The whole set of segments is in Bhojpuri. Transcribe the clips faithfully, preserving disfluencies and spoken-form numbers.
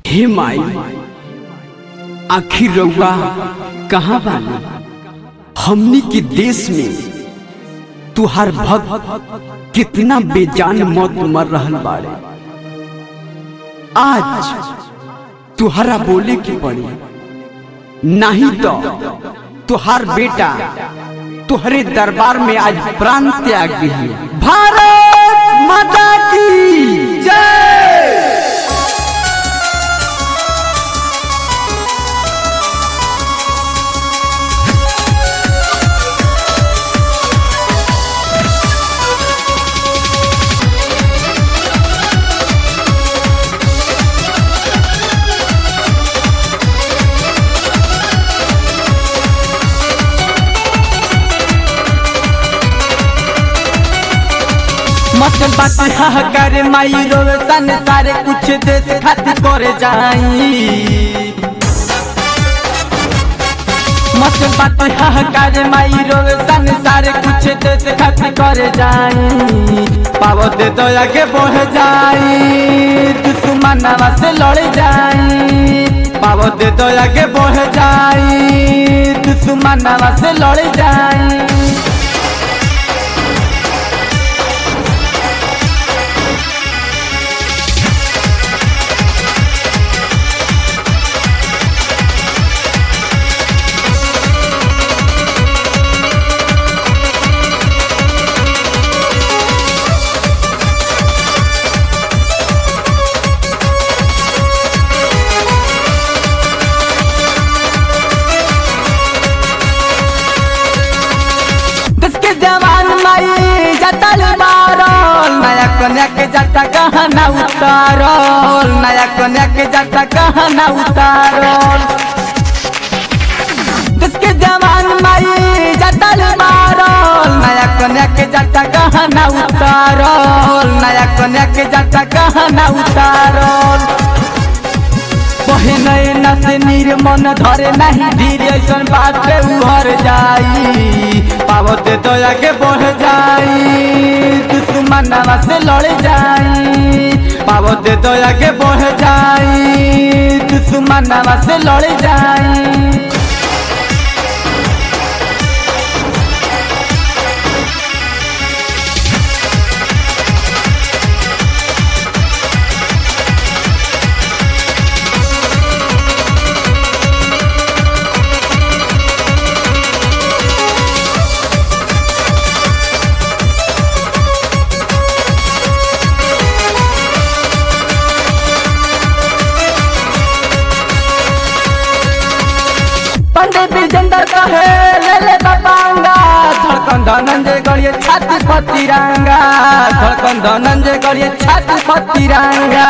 हे माई आखिर रउआ कहाँ बानी? हमनी के देश में तुहार भक्त कितना बेजान मौत मर रहल बाड़े। आज तुहरा बोले की पड़ी, नहीं तो तुहार बेटा तुहरे दरबार में आज प्राण त्याग दिए। भारत माता की जय। मचल बात हाहाकार माई रोवे सन सारे कुछ देश खातिर करे जाई। मचल बात हाहाकार माई रोवे सन सारे कुछ देश खातिर करे जाई। पावो दे दया के बढ़ जाई, दुश्मनवा से लड़ जाई। पावो दे दया के बढ़ जाई, दुश्मनवा से लड़ जाई। नया कन्या के जाता कहाँ ना उतारल, नया कन्या के जाता कहाँ ना उतारल। जिसके जवान माई जाता मारल, नया कन्या के जाता कहाँ ना उतारल, नया कन्या के जाता कहाँ ना उतारल। बहने न से निर्मन धरे नहीं धीरे, ऐसा बात पे उभर जाई। पावो दे दया के बढ़ जाई, दुश्मनवा से लड़ जाई। पावो दे दया के बढ़ जाई, दुश्मनवा से लड़ जाई। पंडित विजेंद्र कहे ले ले बाबांगा, धड़कन धनंजय गड़िए छाती पर तिरंगा। धड़कन धनंजय गड़िए छाती पर तिरंगा।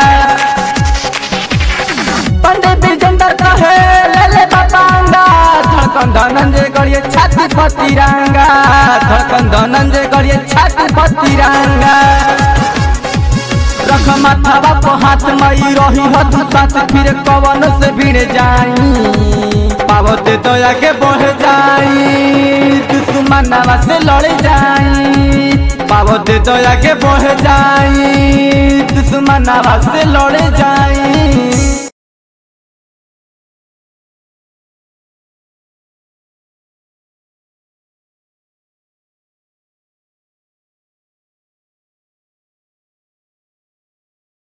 पंडित विजेंद्र कहे ले ले बाबांगा, धड़कन धनंजय गड़िए छाती पर तिरंगा। धड़कन धनंजय गड़िए छाती पर तिरंगा। रख माथावा को हाथ मई रही हथ साथ, फिर कवन से भिड़ जाई। पावो दे दया के बढ़ जाई, दुश्मनवा से लड़ जाई। पावो दे दया के बढ़ जाई, दुश्मनवा से लड़ जाई।